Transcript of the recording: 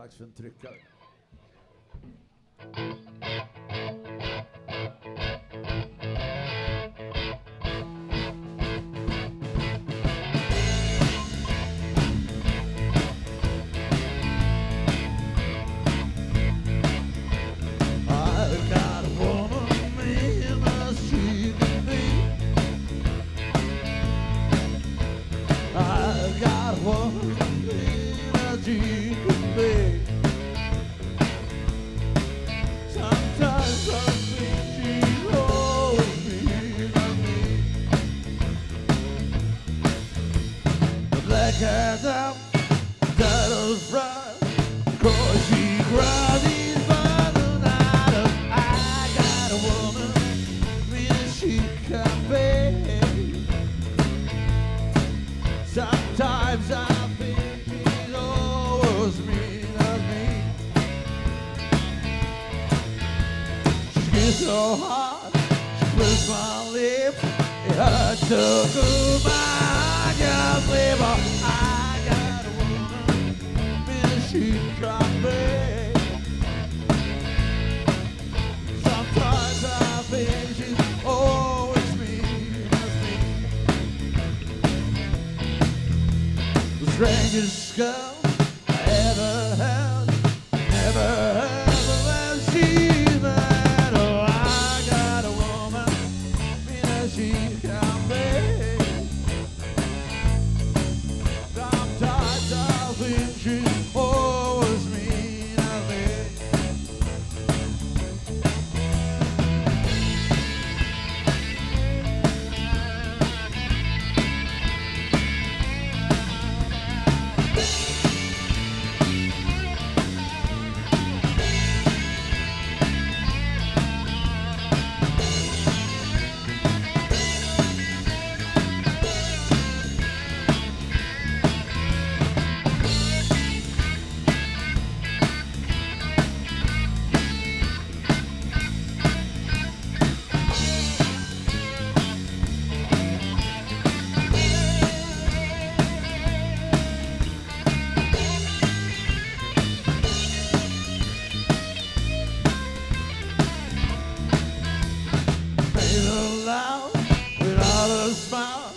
dags för en tryckare. Sometimes I think she's always mean of me. She gets so hard, she splits my lips. It hurts so good, my heart just leave her. I got a woman in a sheet copy. Sometimes I think she's always mean of me. The strangest girl I ever had, never had she met. Oh, I got a woman, mean as she can be. Sometimes I think she's always mean of me. Loud without a smile.